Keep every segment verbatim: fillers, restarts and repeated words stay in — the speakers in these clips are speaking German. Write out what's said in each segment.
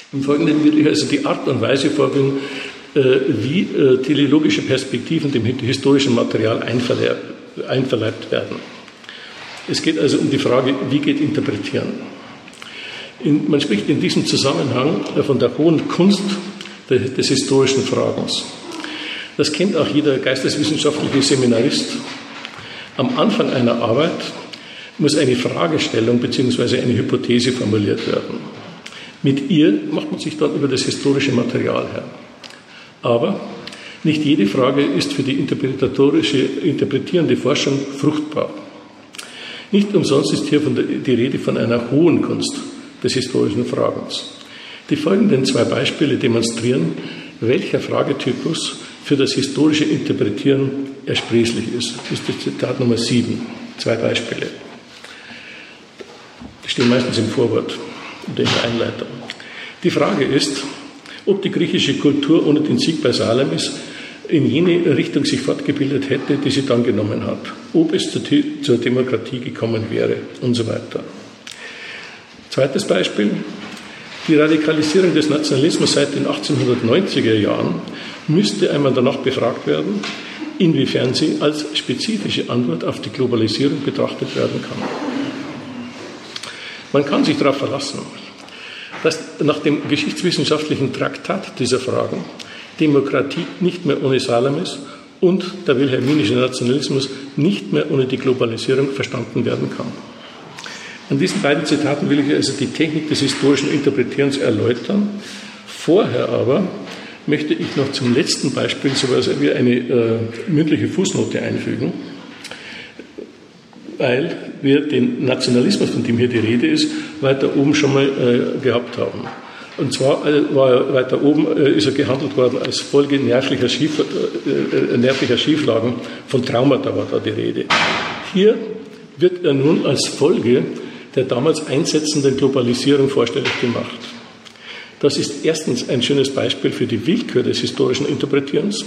Im Folgenden will ich also die Art und Weise vorführen, wie teleologische Perspektiven dem historischen Material einverleibt werden. Es geht also um die Frage, wie geht Interpretieren? In, man spricht in diesem Zusammenhang von der hohen Kunst des, des historischen Fragens. Das kennt auch jeder geisteswissenschaftliche Seminarist. Am Anfang einer Arbeit muss eine Fragestellung bzw. eine Hypothese formuliert werden. Mit ihr macht man sich dann über das historische Material her. Aber nicht jede Frage ist für die interpretatorische, interpretierende Forschung fruchtbar. Nicht umsonst ist hier von der, die Rede von einer hohen Kunst des historischen Fragens. Die folgenden zwei Beispiele demonstrieren, welcher Fragetypus für das historische Interpretieren ersprießlich ist. Das ist das Zitat Nummer sieben. Zwei Beispiele. Die stehen meistens im Vorwort oder in der Einleitung. Die Frage ist, ob die griechische Kultur ohne den Sieg bei Salamis in jene Richtung sich fortgebildet hätte, die sie dann genommen hat. Ob es zur, zur Demokratie gekommen wäre und so weiter. Zweites Beispiel. Die Radikalisierung des Nationalismus seit den achtzehnhundertneunziger Jahren müsste einmal danach befragt werden, inwiefern sie als spezifische Antwort auf die Globalisierung betrachtet werden kann. Man kann sich darauf verlassen, dass nach dem geschichtswissenschaftlichen Traktat dieser Fragen Demokratie nicht mehr ohne Salamis und der wilhelminische Nationalismus nicht mehr ohne die Globalisierung verstanden werden kann. An diesen beiden Zitaten will ich also die Technik des historischen Interpretierens erläutern. Vorher aber möchte ich noch zum letzten Beispiel so etwas wie eine äh, mündliche Fußnote einfügen, weil wir den Nationalismus, von dem hier die Rede ist, weiter oben schon mal äh, gehabt haben. Und zwar äh, war weiter oben äh, ist er gehandelt worden als Folge nervlicher, Schief, äh, nervlicher Schieflagen, von Traumata war da die Rede. Hier wird er nun als Folge der damals einsetzenden Globalisierung vorstellig gemacht. Das ist erstens ein schönes Beispiel für die Willkür des historischen Interpretierens.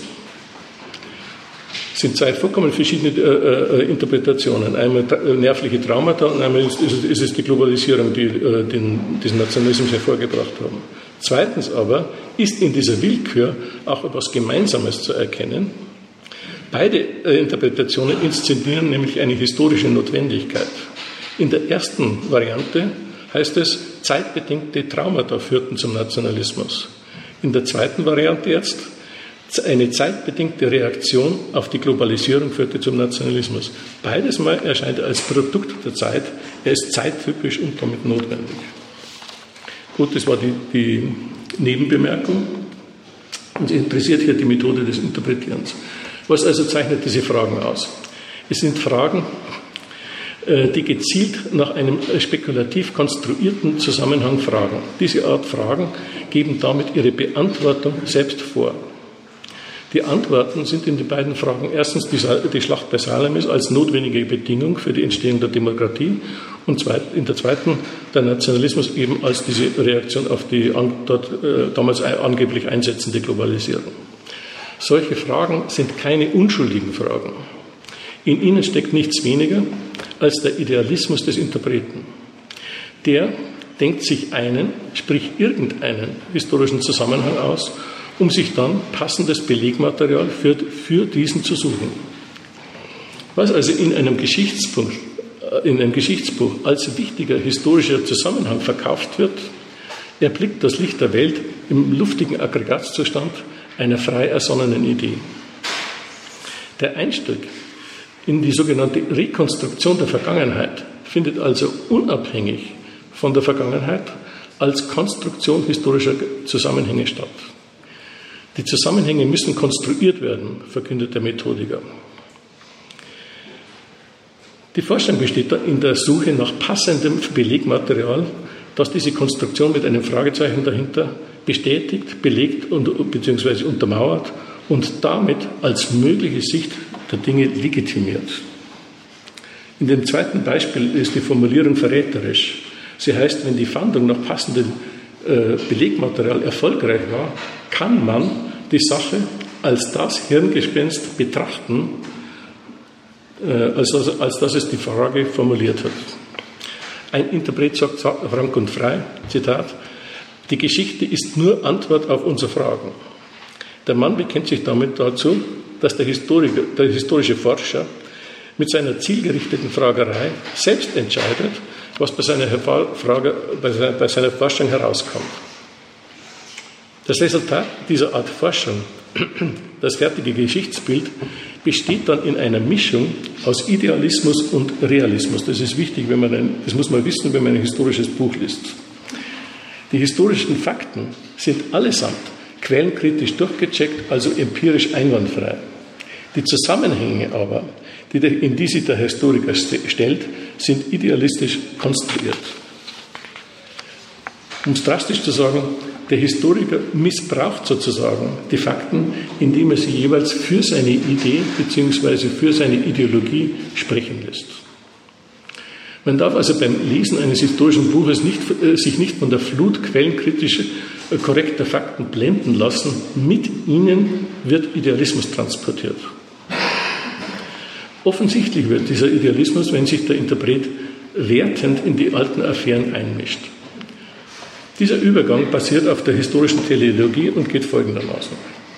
Es sind zwei vollkommen verschiedene äh, äh, Interpretationen. Einmal tra- nervliche Traumata und einmal ist, ist, ist es die Globalisierung, die äh, den, diesen Nationalismus hervorgebracht haben. Zweitens aber ist in dieser Willkür auch etwas Gemeinsames zu erkennen. Beide äh, Interpretationen inszenieren nämlich eine historische Notwendigkeit. In der ersten Variante heißt es, zeitbedingte Traumata führten zum Nationalismus. In der zweiten Variante jetzt, eine zeitbedingte Reaktion auf die Globalisierung führte zum Nationalismus. Beides mal erscheint er als Produkt der Zeit, er ist zeittypisch und damit notwendig. Gut, das war die, die Nebenbemerkung. Uns interessiert hier die Methode des Interpretierens. Was also zeichnet diese Fragen aus? Es sind Fragen, die gezielt nach einem spekulativ konstruierten Zusammenhang fragen. Diese Art Fragen geben damit ihre Beantwortung selbst vor. Die Antworten sind in den beiden Fragen erstens die Schlacht bei Salamis als notwendige Bedingung für die Entstehung der Demokratie und in der zweiten der Nationalismus eben als diese Reaktion auf die dort damals angeblich einsetzende Globalisierung. Solche Fragen sind keine unschuldigen Fragen. In ihnen steckt nichts weniger als der Idealismus des Interpreten. Der denkt sich einen, sprich irgendeinen historischen Zusammenhang aus, um sich dann passendes Belegmaterial für, für diesen zu suchen. Was also in einem Geschichtsbuch, in einem Geschichtsbuch als wichtiger historischer Zusammenhang verkauft wird, erblickt das Licht der Welt im luftigen Aggregatzustand einer frei ersonnenen Idee. Der Einstieg in die sogenannte Rekonstruktion der Vergangenheit findet also unabhängig von der Vergangenheit als Konstruktion historischer Zusammenhänge statt. Die Zusammenhänge müssen konstruiert werden, verkündet der Methodiker. Die Forschung besteht in der Suche nach passendem Belegmaterial, das diese Konstruktion mit einem Fragezeichen dahinter bestätigt, belegt und bzw. untermauert und damit als mögliche Sicht der Dinge legitimiert. In dem zweiten Beispiel ist die Formulierung verräterisch. Sie heißt, wenn die Fahndung nach passendem äh, Belegmaterial erfolgreich war, kann man die Sache als das Hirngespenst betrachten, äh, als, das, als dass es die Frage formuliert hat. Ein Interpret sagt frank und frei, Zitat, Die Geschichte ist nur Antwort auf unsere Fragen. Der Mann bekennt sich damit dazu, dass der, Historiker, der historische Forscher mit seiner zielgerichteten Fragerei selbst entscheidet, was bei seiner, Frage, bei seiner Forschung herauskommt. Das Resultat dieser Art Forschung, das fertige Geschichtsbild, besteht dann in einer Mischung aus Idealismus und Realismus. Das ist wichtig, wenn man ein, das muss man wissen, wenn man ein historisches Buch liest. Die historischen Fakten sind allesamt quellenkritisch durchgecheckt, also empirisch einwandfrei. Die Zusammenhänge aber, die der, in die sich der Historiker stellt, sind idealistisch konstruiert. Um es drastisch zu sagen, der Historiker missbraucht sozusagen die Fakten, indem er sie jeweils für seine Idee bzw. für seine Ideologie sprechen lässt. Man darf also beim Lesen eines historischen Buches nicht, äh, sich nicht von der Flut quellenkritisch äh, korrekter Fakten blenden lassen. Mit ihnen wird Idealismus transportiert. Offensichtlich wird dieser Idealismus, wenn sich der Interpret wertend in die alten Affären einmischt. Dieser Übergang basiert auf der historischen Teleologie und geht folgendermaßen.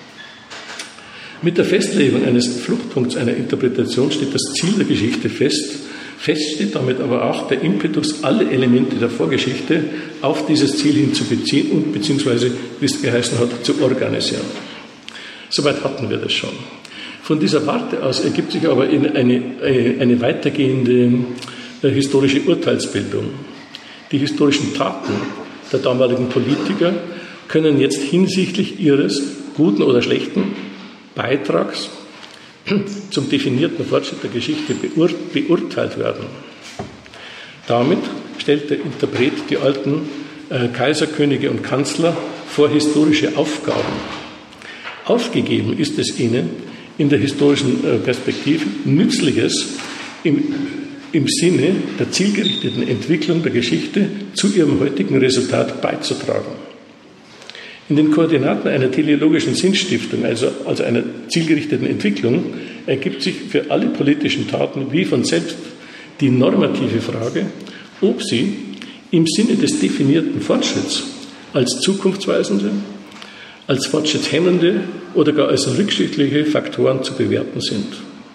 Mit der Festlegung eines Fluchtpunkts einer Interpretation steht das Ziel der Geschichte fest. Fest steht damit aber auch der Impetus, alle Elemente der Vorgeschichte auf dieses Ziel hinzubeziehen und beziehungsweise, wie es geheißen hat, zu organisieren. Soweit hatten wir das schon. Von dieser Warte aus ergibt sich aber eine, eine, eine weitergehende äh, historische Urteilsbildung. Die historischen Taten der damaligen Politiker können jetzt hinsichtlich ihres guten oder schlechten Beitrags zum definierten Fortschritt der Geschichte beur- beurteilt werden. Damit stellt der Interpret die alten äh, Kaiser, Könige und Kanzler vor historische Aufgaben. Aufgegeben ist es ihnen, in der historischen äh, Perspektive Nützliches im im Sinne der zielgerichteten Entwicklung der Geschichte zu ihrem heutigen Resultat beizutragen. In den Koordinaten einer teleologischen Sinnstiftung, also, also einer zielgerichteten Entwicklung, ergibt sich für alle politischen Taten wie von selbst die normative Frage, ob sie im Sinne des definierten Fortschritts als zukunftsweisende, als fortschrittshemmende oder gar als rückschrittliche Faktoren zu bewerten sind.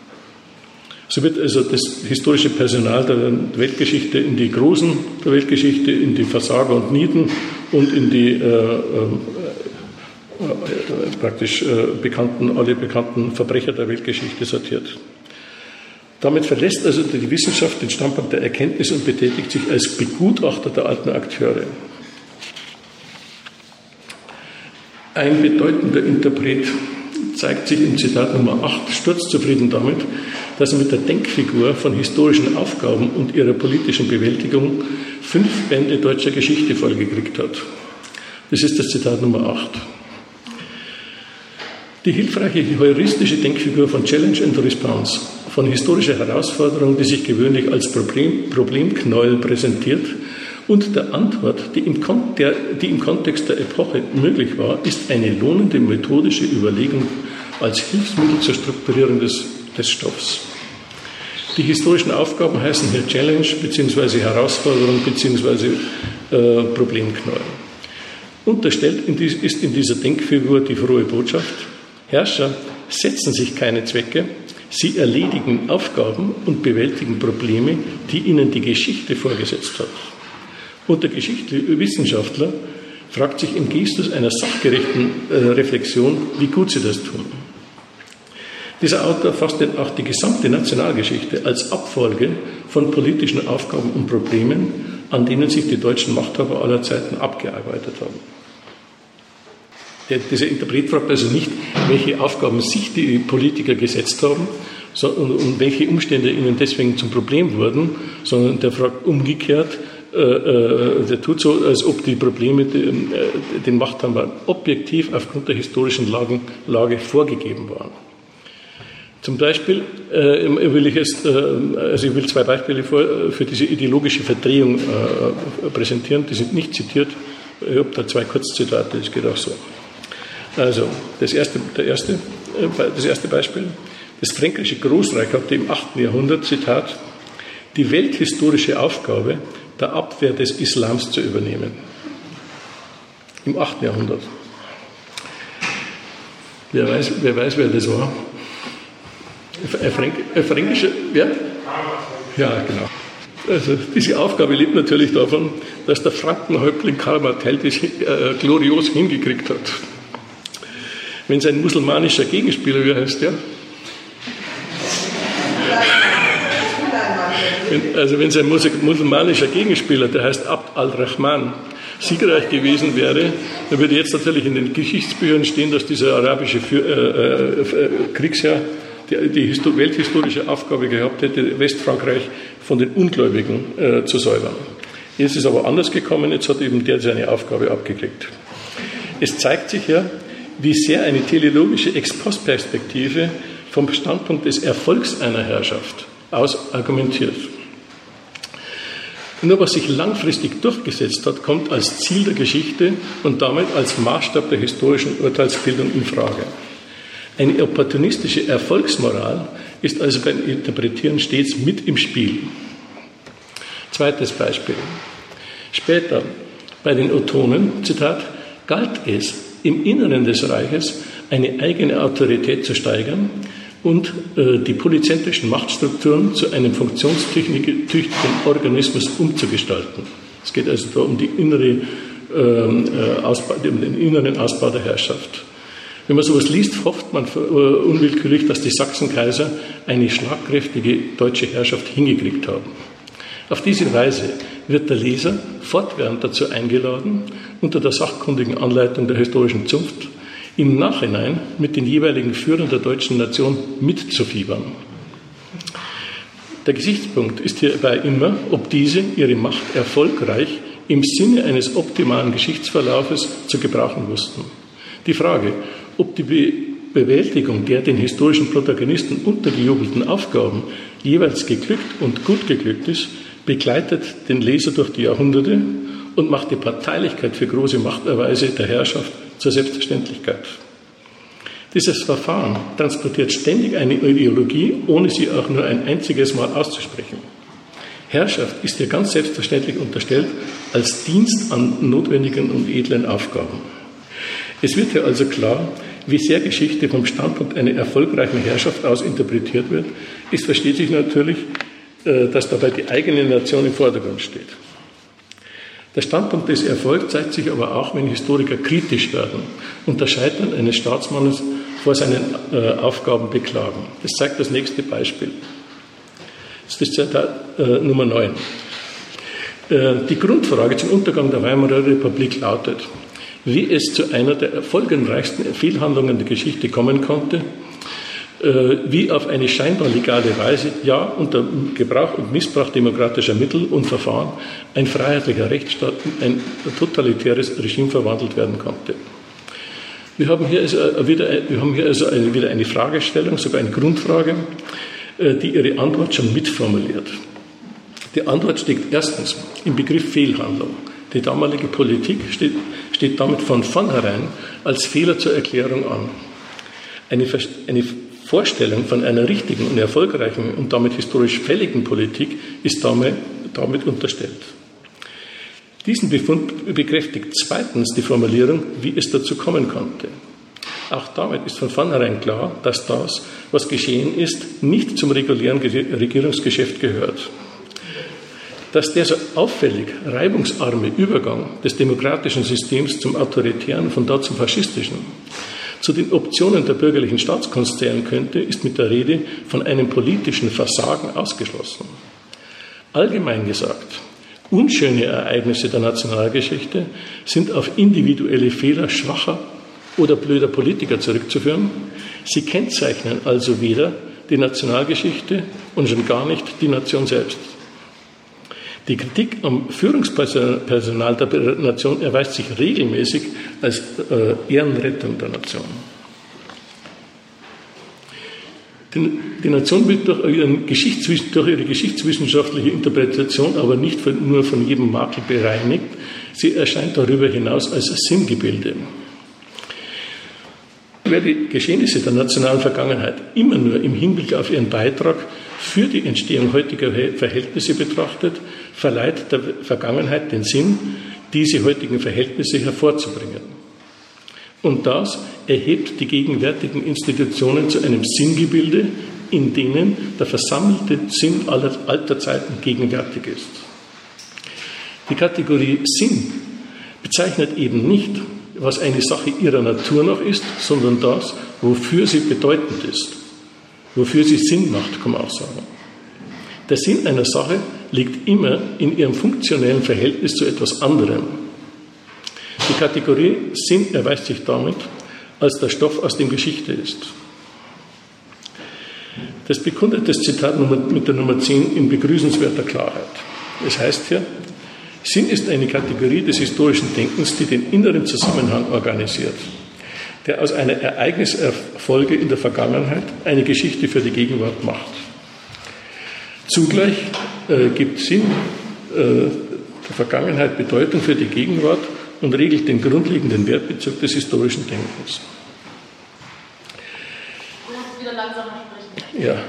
So wird also das historische Personal der Weltgeschichte in die Großen der Weltgeschichte, in die Versager und Nieten und in die äh, äh, äh, praktisch äh, bekannten, alle bekannten Verbrecher der Weltgeschichte sortiert. Damit verlässt also die Wissenschaft den Standpunkt der Erkenntnis und betätigt sich als Begutachter der alten Akteure. Ein bedeutender Interpret zeigt sich im Zitat Nummer acht sturzzufrieden damit, dass er mit der Denkfigur von historischen Aufgaben und ihrer politischen Bewältigung fünf Bände deutscher Geschichte vollgekriegt hat. Das ist das Zitat Nummer acht. Die hilfreiche heuristische Denkfigur von Challenge and Response, von historischer Herausforderung, die sich gewöhnlich als Problem, Problemknäuel präsentiert, und der Antwort, die im, Kon- der, die im Kontext der Epoche möglich war, ist eine lohnende methodische Überlegung als Hilfsmittel zur Strukturierung des, des Stoffs. Die historischen Aufgaben heißen hier Challenge bzw. Herausforderung bzw. Äh, Problemknäuel. Unterstellt in dies, ist in dieser Denkfigur die frohe Botschaft: Herrscher setzen sich keine Zwecke, sie erledigen Aufgaben und bewältigen Probleme, die ihnen die Geschichte vorgesetzt hat. Und der Geschichtswissenschaftler fragt sich im Gestus einer sachgerechten äh, Reflexion, wie gut sie das tun. Dieser Autor fasst denn auch die gesamte Nationalgeschichte als Abfolge von politischen Aufgaben und Problemen, an denen sich die deutschen Machthaber aller Zeiten abgearbeitet haben. Der, dieser Interpret fragt also nicht, welche Aufgaben sich die Politiker gesetzt haben so, und, und welche Umstände ihnen deswegen zum Problem wurden, sondern der fragt umgekehrt, äh, äh, der tut so, als ob die Probleme den, äh, den Machthabern objektiv aufgrund der historischen Lagen, Lage vorgegeben waren. Zum Beispiel äh, will ich es, äh, also ich will zwei Beispiele vor, für diese ideologische Verdrehung äh, präsentieren. Die sind nicht zitiert. Ich habe da zwei Kurzzitate. Das geht auch so. Also das erste, der erste, äh, das erste Beispiel: Das fränkische Großreich hatte im achten Jahrhundert, Zitat, die welthistorische Aufgabe der Abwehr des Islams zu übernehmen. im achten Jahrhundert. Wer weiß, wer weiß, wer das war? Ein, Fränk, ein fränkischer, wer? Ja, genau. Also diese Aufgabe lebt natürlich davon, dass der Frankenhäuptling Karl Martell das äh, glorios hingekriegt hat. Wenn sein musulmanischer Gegenspieler, wie heißt der? Wenn, also wenn sein musulmanischer Gegenspieler, der heißt Abd al-Rahman, siegreich gewesen wäre, dann würde jetzt natürlich in den Geschichtsbüchern stehen, dass dieser arabische Für, äh, äh, Kriegsherr die, die welthistorische Aufgabe gehabt hätte, Westfrankreich von den Ungläubigen äh, zu säubern. Jetzt ist aber anders gekommen, jetzt hat eben der seine Aufgabe abgekriegt. Es zeigt sich ja, wie sehr eine teleologische Ex-Post-Perspektive vom Standpunkt des Erfolgs einer Herrschaft aus argumentiert. Nur was sich langfristig durchgesetzt hat, kommt als Ziel der Geschichte und damit als Maßstab der historischen Urteilsbildung in Frage. Eine opportunistische Erfolgsmoral ist also beim Interpretieren stets mit im Spiel. Zweites Beispiel. Später bei den Ottonen, Zitat, galt es, im Inneren des Reiches eine eigene Autorität zu steigern und äh, die polyzentrischen Machtstrukturen zu einem funktionstüchtigen Organismus umzugestalten. Es geht also da um, die innere, äh, Ausbau, um den inneren Ausbau der Herrschaft. Wenn man sowas liest, hofft man äh, unwillkürlich, dass die Sachsenkaiser eine schlagkräftige deutsche Herrschaft hingekriegt haben. Auf diese Weise wird der Leser fortwährend dazu eingeladen, unter der sachkundigen Anleitung der historischen Zunft im Nachhinein mit den jeweiligen Führern der deutschen Nation mitzufiebern. Der Gesichtspunkt ist hierbei immer, ob diese ihre Macht erfolgreich im Sinne eines optimalen Geschichtsverlaufes zu gebrauchen wussten. Die Frage, ob die Be- Bewältigung der den historischen Protagonisten untergejubelten Aufgaben jeweils geglückt und gut geglückt ist, begleitet den Leser durch die Jahrhunderte und macht die Parteilichkeit für große Machterweise der Herrschaft zur Selbstverständlichkeit. Dieses Verfahren transportiert ständig eine Ideologie, ohne sie auch nur ein einziges Mal auszusprechen. Herrschaft ist hier ganz selbstverständlich unterstellt als Dienst an notwendigen und edlen Aufgaben. Es wird hier also klar, wie sehr Geschichte vom Standpunkt einer erfolgreichen Herrschaft aus interpretiert wird. Es versteht sich natürlich, dass dabei die eigene Nation im Vordergrund steht. Der Standpunkt des Erfolgs zeigt sich aber auch, wenn Historiker kritisch werden und das Scheitern eines Staatsmannes vor seinen äh, Aufgaben beklagen. Das zeigt das nächste Beispiel. Das ist das Zitat äh, Nummer neun. Äh, die Grundfrage zum Untergang der Weimarer Republik lautet, wie es zu einer der folgenreichsten Fehlhandlungen der Geschichte kommen konnte, wie auf eine scheinbar legale Weise, ja unter Gebrauch und Missbrauch demokratischer Mittel und Verfahren, ein freiheitlicher Rechtsstaat in ein totalitäres Regime verwandelt werden konnte. Wir haben hier also wieder, wir haben hier also eine, wieder eine Fragestellung, sogar eine Grundfrage, die ihre Antwort schon mitformuliert. Die Antwort steckt erstens im Begriff Fehlhandlung. Die damalige Politik steht, steht damit von vornherein als Fehler zur Erklärung an. Eine, eine Vorstellung von einer richtigen und erfolgreichen und damit historisch fälligen Politik ist damit, damit unterstellt. Diesen Befund bekräftigt zweitens die Formulierung, wie es dazu kommen konnte. Auch damit ist von vornherein klar, dass das, was geschehen ist, nicht zum regulären Regierungsgeschäft gehört. Dass der so auffällig reibungsarme Übergang des demokratischen Systems zum autoritären, von da zum faschistischen, zu den Optionen der bürgerlichen Staatskunst zählen könnte, ist mit der Rede von einem politischen Versagen ausgeschlossen. Allgemein gesagt, unschöne Ereignisse der Nationalgeschichte sind auf individuelle Fehler schwacher oder blöder Politiker zurückzuführen. Sie kennzeichnen also weder die Nationalgeschichte und schon gar nicht die Nation selbst. Die Kritik am Führungspersonal der Nation erweist sich regelmäßig als äh, Ehrenrettung der Nation. Die, die Nation wird durch, ihren durch ihre geschichtswissenschaftliche Interpretation aber nicht von, nur von jedem Makel bereinigt, sie erscheint darüber hinaus als Sinngebilde. Wer die Geschehnisse der nationalen Vergangenheit immer nur im Hinblick auf ihren Beitrag für die Entstehung heutiger Verhältnisse betrachtet, verleiht der Vergangenheit den Sinn, diese heutigen Verhältnisse hervorzubringen. Und das erhebt die gegenwärtigen Institutionen zu einem Sinngebilde, in denen der versammelte Sinn aller alter Zeiten gegenwärtig ist. Die Kategorie Sinn bezeichnet eben nicht, was eine Sache ihrer Natur noch ist, sondern das, wofür sie bedeutend ist, wofür sie Sinn macht, kann man auch sagen. Der Sinn einer Sache liegt immer in ihrem funktionellen Verhältnis zu etwas anderem. Die Kategorie Sinn erweist sich damit, als der Stoff, aus dem Geschichte ist. Das bekundet das Zitat mit der Nummer zehn in begrüßenswerter Klarheit. Es heißt hier, Sinn ist eine Kategorie des historischen Denkens, die den inneren Zusammenhang organisiert, der aus einer Ereigniserfolge in der Vergangenheit eine Geschichte für die Gegenwart macht. Zugleich äh, gibt Sinn äh, der Vergangenheit Bedeutung für die Gegenwart und regelt den grundlegenden Wertbezug des historischen Denkens. Du musst wieder langsamer sprechen. Ja.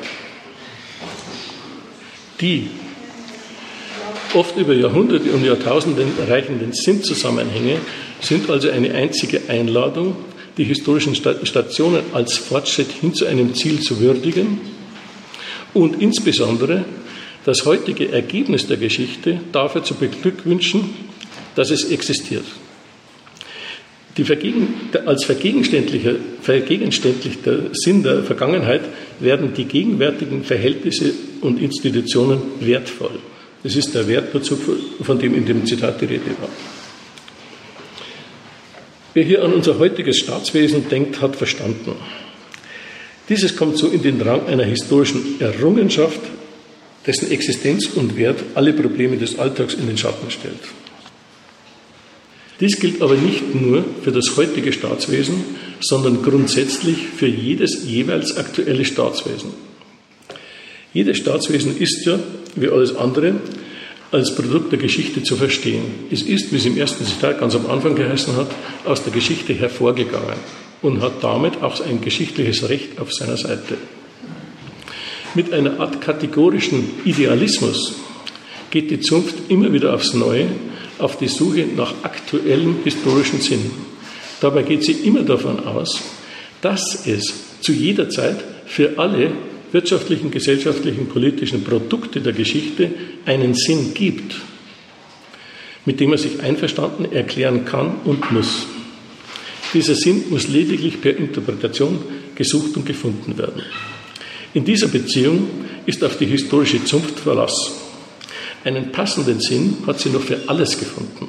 Die oft über Jahrhunderte und Jahrtausende reichenden Sinnzusammenhänge sind also eine einzige Einladung, die historischen Stationen als Fortschritt hin zu einem Ziel zu würdigen und insbesondere das heutige Ergebnis der Geschichte dafür zu beglückwünschen, dass es existiert. Die Vergegen, als vergegenständlicher, vergegenständlichter Sinn der Vergangenheit werden die gegenwärtigen Verhältnisse und Institutionen wertvoll. Das ist der Wertbezug, von dem in dem Zitat die Rede war. Wer hier an unser heutiges Staatswesen denkt, hat verstanden. Dieses kommt so in den Rang einer historischen Errungenschaft, dessen Existenz und Wert alle Probleme des Alltags in den Schatten stellt. Dies gilt aber nicht nur für das heutige Staatswesen, sondern grundsätzlich für jedes jeweils aktuelle Staatswesen. Jedes Staatswesen ist ja, wie alles andere, als Produkt der Geschichte zu verstehen. Es ist, wie es im ersten Zitat ganz am Anfang geheißen hat, aus der Geschichte hervorgegangen und hat damit auch ein geschichtliches Recht auf seiner Seite. Mit einer Art kategorischen Idealismus geht die Zunft immer wieder aufs Neue auf die Suche nach aktuellem historischen Sinn. Dabei geht sie immer davon aus, dass es zu jeder Zeit für alle wirtschaftlichen, gesellschaftlichen, politischen Produkte der Geschichte einen Sinn gibt, mit dem er sich einverstanden erklären kann und muss. Dieser Sinn muss lediglich per Interpretation gesucht und gefunden werden. In dieser Beziehung ist auf die historische Zunft Verlass. Einen passenden Sinn hat sie noch für alles gefunden.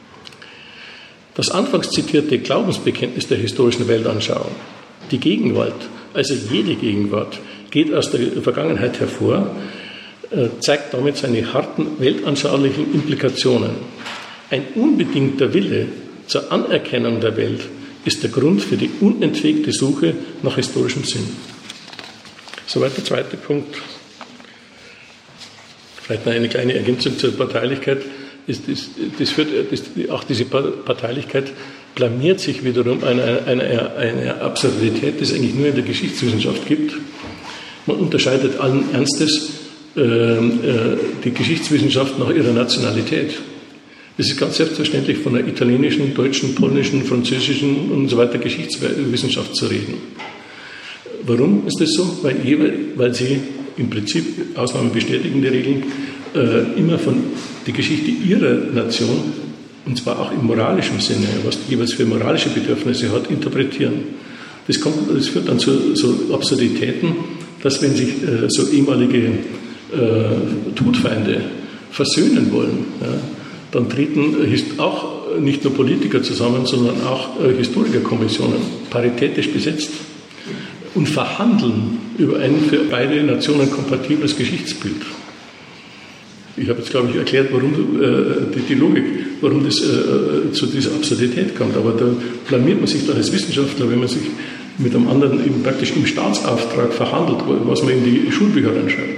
Das anfangs zitierte Glaubensbekenntnis der historischen Weltanschauung, die Gegenwart, also jede Gegenwart, geht aus der Vergangenheit hervor, zeigt damit seine harten weltanschaulichen Implikationen. Ein unbedingter Wille zur Anerkennung der Welt ist der Grund für die unentwegte Suche nach historischem Sinn. Soweit der zweite Punkt. Vielleicht noch eine kleine Ergänzung zur Parteilichkeit. Das, das, das führt, das, auch diese Parteilichkeit blamiert sich wiederum einer eine, eine Absurdität, die es eigentlich nur in der Geschichtswissenschaft gibt. Man unterscheidet allen Ernstes äh, äh, die Geschichtswissenschaft nach ihrer Nationalität. Es ist ganz selbstverständlich von der italienischen, deutschen, polnischen, französischen und so weiter Geschichtswissenschaft zu reden. Warum ist das so? Weil, weil sie im Prinzip, Ausnahmen bestätigen die Regeln, äh, immer von der Geschichte ihrer Nation, und zwar auch im moralischen Sinne, was die jeweils für moralische Bedürfnisse hat, interpretieren. Das, kommt, das führt dann zu so Absurditäten, dass wenn sich äh, so ehemalige äh, Todfeinde versöhnen wollen, ja, dann treten äh, auch nicht nur Politiker zusammen, sondern auch äh, Historikerkommissionen, paritätisch besetzt, und verhandeln über ein für beide Nationen kompatibles Geschichtsbild. Ich habe jetzt, glaube ich, erklärt, warum äh, die, die Logik, warum das äh, zu dieser Absurdität kommt. Aber da blamiert man sich dann als Wissenschaftler, wenn man sich mit einem anderen eben praktisch im Staatsauftrag verhandelt, was man in die Schulbücher reinschreibt.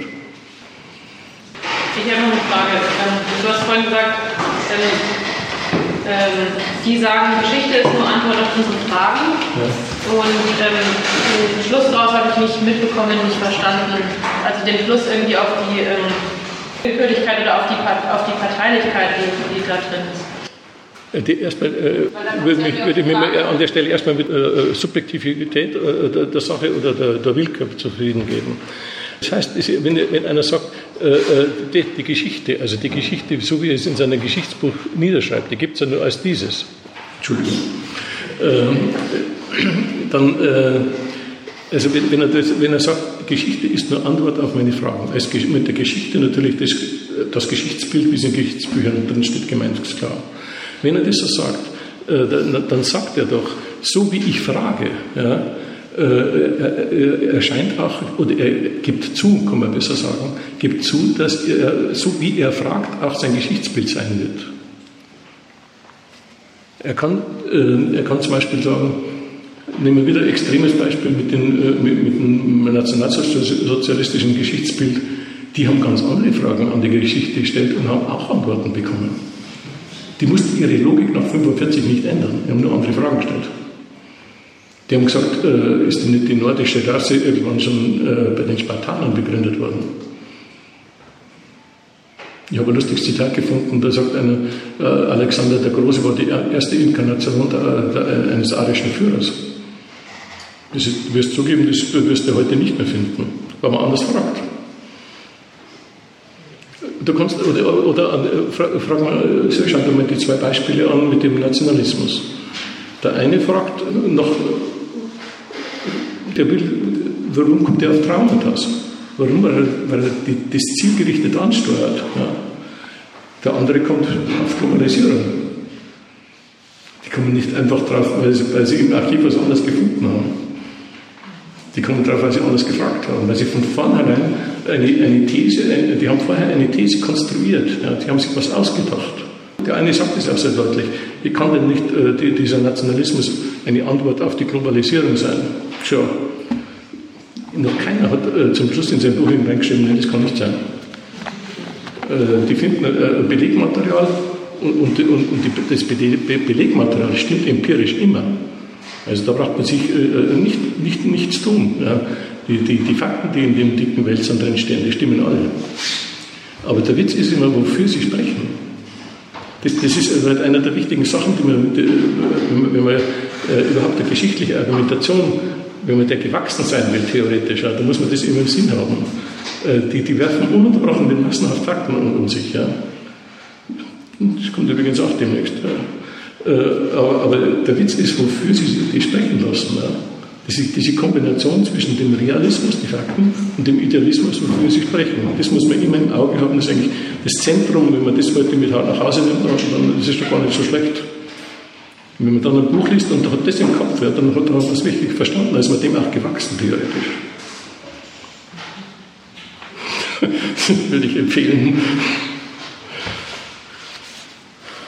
Ich habe noch eine Frage. Du hast vorhin gesagt, ähm, ähm, die sagen, Geschichte ist nur Antwort auf unsere Fragen. Ja. Und ähm, den Schluss daraus habe ich nicht mitbekommen, nicht verstanden. Also den Schluss irgendwie auf die ähm, Willkürlichkeit oder auf die, auf die Parteilichkeit, die, die da drin ist. Die erstmal, äh, würde, mich, würde ich mich mal an der Stelle erstmal mit äh, Subjektivität äh, der, der Sache oder der, der Willkür zufrieden geben. Das heißt, wenn, wenn einer sagt, äh, die, die Geschichte, also die Geschichte, so wie er es in seinem Geschichtsbuch niederschreibt, die gibt es ja nur als dieses. Entschuldigung. Ähm, dann, äh, also wenn, wenn, er das, wenn er sagt, Geschichte ist nur Antwort auf meine Fragen, als mit der Geschichte natürlich das, das Geschichtsbild, wie es in Geschichtsbüchern drin steht, gemeint ist klar. Wenn er das so sagt, äh, dann, dann sagt er doch, so wie ich frage, ja, äh, er, er scheint auch, oder er gibt zu, kann man besser sagen, gibt zu, dass er, so wie er fragt, auch sein Geschichtsbild sein wird. Er kann, äh, er kann zum Beispiel sagen, nehmen wir wieder ein extremes Beispiel mit, den, äh, mit, mit dem nationalsozialistischen Geschichtsbild, die haben ganz andere Fragen an die Geschichte gestellt und haben auch Antworten bekommen. Die mussten ihre Logik nach fünfundvierzig nicht ändern, die haben nur andere Fragen gestellt. Die haben gesagt, äh, ist denn nicht die nordische Rasse irgendwann schon äh, bei den Spartanern begründet worden? Ich habe ein lustiges Zitat gefunden, da sagt einer, äh, Alexander der Große war die erste Inkarnation der, der, eines arischen Führers. Das ist, du wirst zugeben, das wirst du heute nicht mehr finden, weil man anders fragt. Du kannst, oder, oder frag, frag mal, schau dir mal die zwei Beispiele an mit dem Nationalismus. Der eine fragt nach, der will, warum kommt der auf Traumata? Warum? Weil er, weil er die, das zielgerichtet ansteuert. Ja. Der andere kommt auf Globalisierung. Die kommen nicht einfach drauf, weil sie, weil sie im Archiv was anderes gefunden haben. Die kommen drauf, weil sie anders gefragt haben, weil sie von vornherein eine, eine These, eine, die haben vorher eine These konstruiert, ja, die haben sich was ausgedacht. Der eine sagt es auch sehr deutlich, wie kann denn nicht äh, die, dieser Nationalismus eine Antwort auf die Globalisierung sein? Schau, noch keiner hat äh, zum Schluss in sein Buch hineingeschrieben, nein, das kann nicht sein. Äh, die finden äh, Belegmaterial und, und, und, und die, das Be- Belegmaterial stimmt empirisch immer. Also da braucht man sich äh, nicht, nicht, nichts tun. Ja. Die, die, die Fakten, die in dem dicken Wälzern drin stehen, die stimmen alle. Aber der Witz ist immer, wofür sie sprechen. Das, das ist halt einer der wichtigen Sachen, die man, die, wenn man äh, überhaupt eine geschichtliche Argumentation, wenn man der gewachsen sein will, theoretisch, ja, dann muss man das immer im Sinn haben. Äh, die, die werfen ununterbrochen den massenhaft Fakten um, um sich. Ja. Das kommt übrigens auch demnächst. Ja. Aber, aber der Witz ist, wofür sie die sprechen lassen. Ja. Diese, diese Kombination zwischen dem Realismus, die Fakten, und dem Idealismus, wofür sie sprechen. Das muss man immer im Auge haben. Das ist eigentlich das Zentrum, wenn man das heute mit nach Hause nimmt, dann ist es doch gar nicht so schlecht. Wenn man dann ein Buch liest und hat das im Kopf, ja, dann hat man das richtig verstanden, dann ist man dem auch gewachsen, theoretisch. Das würde ich empfehlen.